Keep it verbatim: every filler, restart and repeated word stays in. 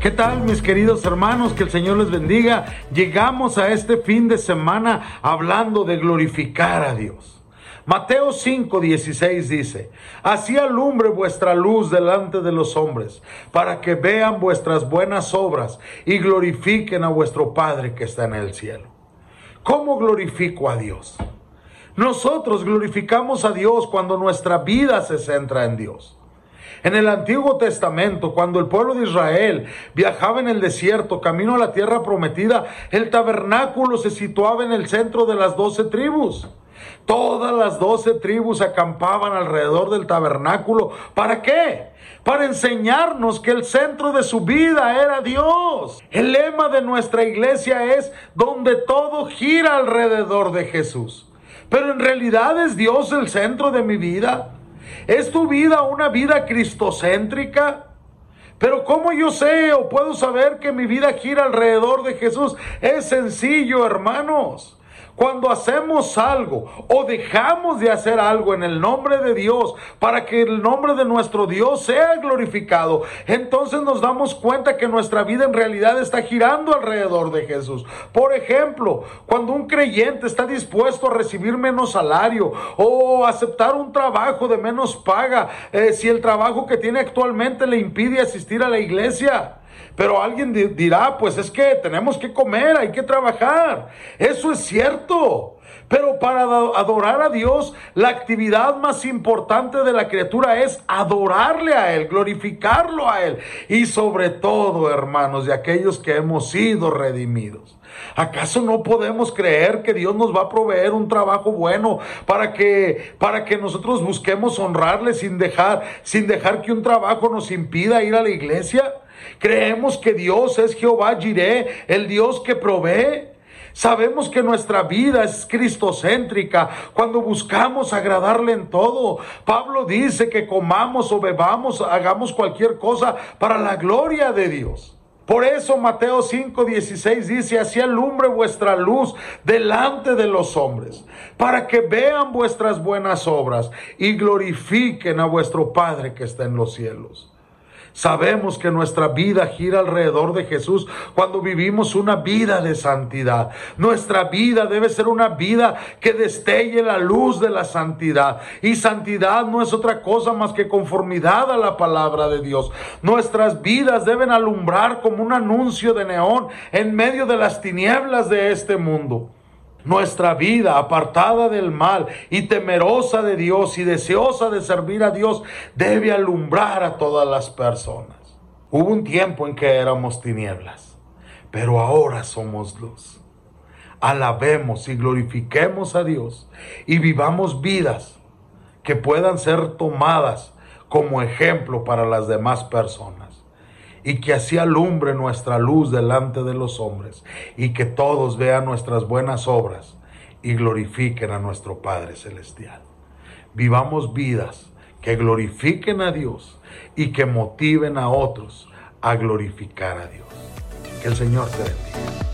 ¿Qué tal, mis queridos hermanos? Que el Señor les bendiga. Llegamos a este fin de semana hablando de glorificar a Dios. Mateo cinco dieciséis dice: así alumbre vuestra luz delante de los hombres, para que vean vuestras buenas obras y glorifiquen a vuestro Padre que está en el cielo. ¿Cómo glorifico a Dios? Nosotros glorificamos a Dios cuando nuestra vida se centra en Dios. En el Antiguo Testamento, cuando el pueblo de Israel viajaba en el desierto, camino a la tierra prometida, el tabernáculo se situaba en el centro de las doce tribus. Todas las doce tribus acampaban alrededor del tabernáculo. ¿Para qué? Para enseñarnos que el centro de su vida era Dios. El lema de nuestra iglesia es: donde todo gira alrededor de Jesús. Pero en realidad, ¿es Dios el centro de mi vida? ¿Es tu vida una vida cristocéntrica? Pero ¿cómo yo sé o puedo saber que mi vida gira alrededor de Jesús? Es sencillo, hermanos. Cuando hacemos algo o dejamos de hacer algo en el nombre de Dios para que el nombre de nuestro Dios sea glorificado, entonces nos damos cuenta que nuestra vida en realidad está girando alrededor de Jesús. Por ejemplo, cuando un creyente está dispuesto a recibir menos salario o aceptar un trabajo de menos paga, eh, si el trabajo que tiene actualmente le impide asistir a la iglesia. Pero alguien dirá: pues es que tenemos que comer, hay que trabajar. Eso es cierto. Pero para adorar a Dios, la actividad más importante de la criatura es adorarle a Él, glorificarlo a Él. Y sobre todo, hermanos, de aquellos que hemos sido redimidos. ¿Acaso no podemos creer que Dios nos va a proveer un trabajo bueno para que, para que nosotros busquemos honrarle sin dejar, sin dejar que un trabajo nos impida ir a la iglesia? Creemos que Dios es Jehová Jireh, el Dios que provee. Sabemos que nuestra vida es cristocéntrica cuando buscamos agradarle en todo. Pablo dice que comamos o bebamos, hagamos cualquier cosa para la gloria de Dios. Por eso Mateo cinco dieciséis dice: así alumbre vuestra luz delante de los hombres, para que vean vuestras buenas obras y glorifiquen a vuestro Padre que está en los cielos. Sabemos que nuestra vida gira alrededor de Jesús cuando vivimos una vida de santidad. Nuestra vida debe ser una vida que destelle la luz de la santidad. Y santidad no es otra cosa más que conformidad a la palabra de Dios. Nuestras vidas deben alumbrar como un anuncio de neón en medio de las tinieblas de este mundo. Nuestra vida, apartada del mal y temerosa de Dios y deseosa de servir a Dios, debe alumbrar a todas las personas. Hubo un tiempo en que éramos tinieblas, pero ahora somos luz. Alabemos y glorifiquemos a Dios y vivamos vidas que puedan ser tomadas como ejemplo para las demás personas. Y que así alumbre nuestra luz delante de los hombres, y que todos vean nuestras buenas obras y glorifiquen a nuestro Padre Celestial. Vivamos vidas que glorifiquen a Dios y que motiven a otros a glorificar a Dios. Que el Señor te bendiga.